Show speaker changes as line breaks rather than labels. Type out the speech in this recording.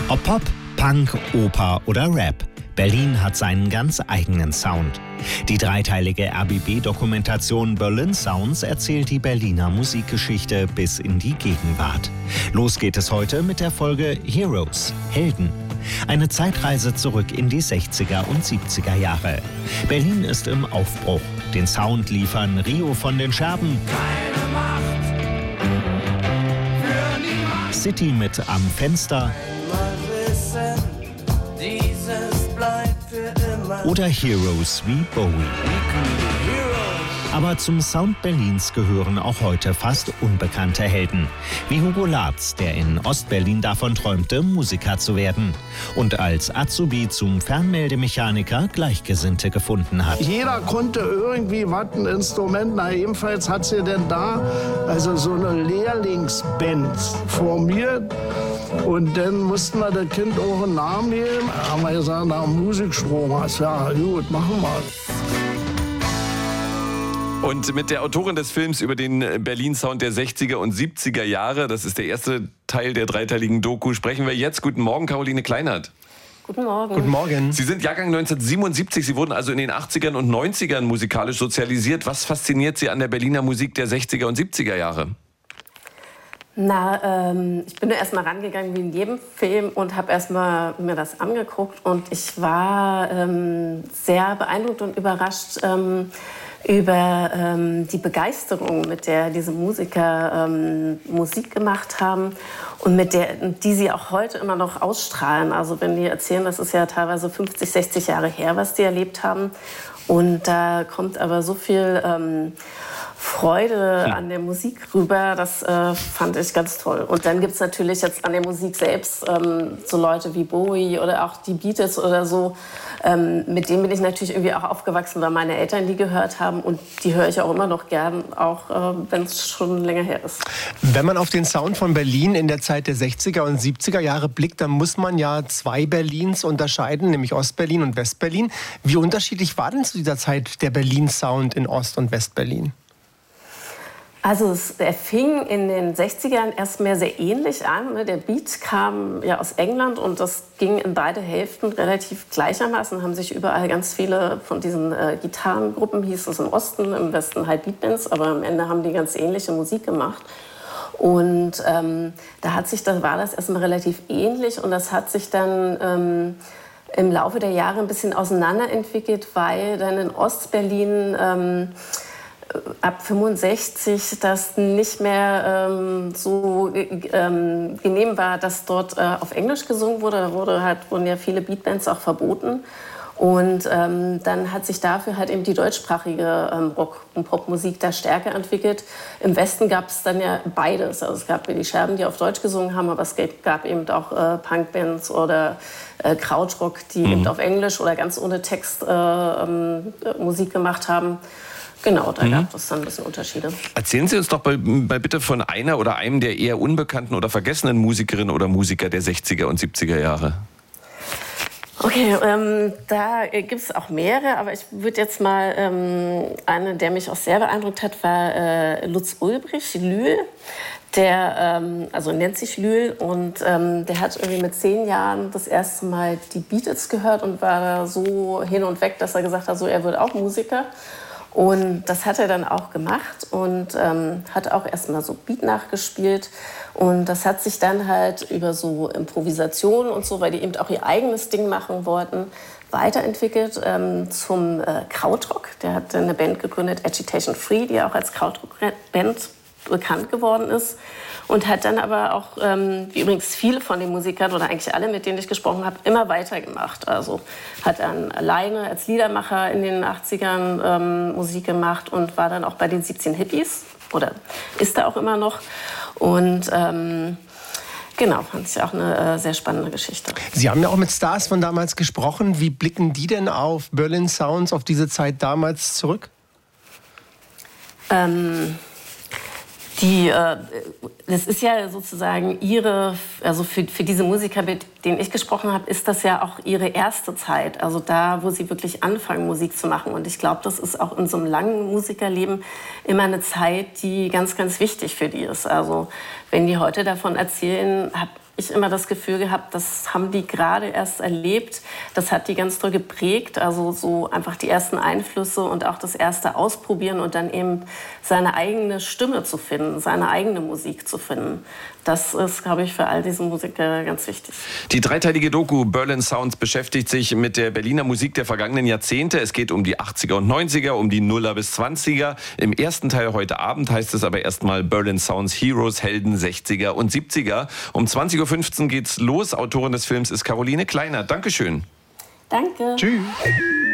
Ob Pop, Punk, Oper oder Rap, Berlin hat seinen ganz eigenen Sound. Die dreiteilige RBB-Dokumentation Berlin Sounds erzählt die Berliner Musikgeschichte bis in die Gegenwart. Los geht es heute mit der Folge Heroes, Helden. Eine Zeitreise zurück in die 60er und 70er Jahre. Berlin ist im Aufbruch. Den Sound liefern Rio von den Scherben,
Keine Macht für niemand.
City mit Am Fenster
Wissen, dieses bleibt für immer.
oder Heroes wie Bowie. Aber zum Sound Berlins gehören auch heute fast unbekannte Helden. Wie Hugo Latz, der in Ostberlin davon träumte, Musiker zu werden. Und als Azubi zum Fernmeldemechaniker Gleichgesinnte gefunden hat.
Jeder konnte irgendwie was, ein Instrument. Na, jedenfalls hat sie denn da also so eine Lehrlingsband formiert. Und dann mussten wir dem Kind auch einen Namen geben. Haben wir gesagt, na, Musikstrom. Ja, gut, machen wir.
Und mit der Autorin des Films über den Berlin-Sound der 60er und 70er Jahre, das ist der erste Teil der dreiteiligen Doku, sprechen wir jetzt. Guten Morgen, Caroline Kleinert.
Guten Morgen.
Guten Morgen.
Sie sind Jahrgang 1977, Sie wurden also in den 80ern und 90ern musikalisch sozialisiert. Was fasziniert Sie an der Berliner Musik der 60er und 70er Jahre?
Na, ich bin erst mal rangegangen wie in jedem Film und habe erst mal mir das angeguckt. Und ich war sehr beeindruckt und überrascht über die Begeisterung, mit der diese Musiker Musik gemacht haben und die sie auch heute immer noch ausstrahlen. Also wenn die erzählen, das ist ja teilweise 50, 60 Jahre her, was die erlebt haben. Und da kommt aber so viel Freude an der Musik rüber, das fand ich ganz toll. Und dann gibt es natürlich jetzt an der Musik selbst so Leute wie Bowie oder auch die Beatles oder so, mit denen bin ich natürlich irgendwie auch aufgewachsen, weil meine Eltern die gehört haben und die höre ich auch immer noch gern, auch wenn es schon länger her ist.
Wenn man auf den Sound von Berlin in der Zeit der 60er und 70er Jahre blickt, dann muss man ja zwei Berlins unterscheiden, nämlich Ostberlin und Westberlin. Wie unterschiedlich war denn zu dieser Zeit der Berlin-Sound in Ost- und Westberlin?
Also er fing in den 60ern erst mehr sehr ähnlich an. Der Beat kam ja aus England und das ging in beide Hälften relativ gleichermaßen. Haben sich überall ganz viele von diesen Gitarrengruppen, hieß es im Osten, im Westen halt Beatbands, aber am Ende haben die ganz ähnliche Musik gemacht. Und da war das erstmal relativ ähnlich und das hat sich dann im Laufe der Jahre ein bisschen auseinanderentwickelt, weil dann in Ostberlin ab 65 das nicht mehr so genehm war, dass dort auf Englisch gesungen wurde. Da wurden ja viele Beatbands auch verboten. Und dann hat sich dafür halt eben die deutschsprachige Rock- und Popmusik da stärker entwickelt. Im Westen gab es dann ja beides. Also es gab die Scherben, die auf Deutsch gesungen haben, aber es gab eben auch Punkbands oder Krautrock, die eben auf Englisch oder ganz ohne Text Musik gemacht haben. Genau, da gab es dann ein bisschen Unterschiede.
Erzählen Sie uns doch mal bitte von einer oder einem der eher unbekannten oder vergessenen Musikerinnen oder Musiker der 60er und 70er Jahre.
Okay, da gibt es auch mehrere, aber ich würde jetzt mal, eine, der mich auch sehr beeindruckt hat, war Lutz Ulbrich, Lühl. Der nennt sich Lühl und der hat irgendwie mit 10 Jahren das erste Mal die Beatles gehört und war da so hin und weg, dass er gesagt hat, so, er wird auch Musiker. Und das hat er dann auch gemacht und hat auch erstmal so Beat nachgespielt. Und das hat sich dann halt über so Improvisationen und so, weil die eben auch ihr eigenes Ding machen wollten, weiterentwickelt zum Krautrock. Der hat eine Band gegründet, Agitation Free, die auch als Krautrock-Band bekannt geworden ist. Und hat dann aber auch, wie übrigens viele von den Musikern oder eigentlich alle, mit denen ich gesprochen habe, immer weitergemacht. Also hat dann alleine als Liedermacher in den 80ern Musik gemacht und war dann auch bei den 17 Hippies oder ist da auch immer noch. Und genau, fand ich auch eine sehr spannende Geschichte.
Sie haben ja auch mit Stars von damals gesprochen. Wie blicken die denn auf Berlin Sounds, auf diese Zeit damals zurück?
Das ist ja sozusagen für diese Musiker, mit denen ich gesprochen habe, ist das ja auch ihre erste Zeit. Also da, wo sie wirklich anfangen, Musik zu machen. Und ich glaube, das ist auch in so einem langen Musikerleben immer eine Zeit, die ganz, ganz wichtig für die ist. Also wenn die heute davon erzählen, ich immer das Gefühl gehabt, das haben die gerade erst erlebt. Das hat die ganz toll geprägt. Also so einfach die ersten Einflüsse und auch das erste Ausprobieren und dann eben seine eigene Stimme zu finden, seine eigene Musik zu finden. Das ist, glaube ich, für all diese Musiker ganz wichtig.
Die dreiteilige Doku Berlin Sounds beschäftigt sich mit der Berliner Musik der vergangenen Jahrzehnte. Es geht um die 80er und 90er, um die Nuller bis 20er. Im ersten Teil heute Abend heißt es aber erstmal Berlin Sounds Heroes, Helden 60er und 70er. Um 20.15 Uhr geht's los. Autorin des Films ist Caroline Kleinert. Dankeschön.
Danke.
Tschüss.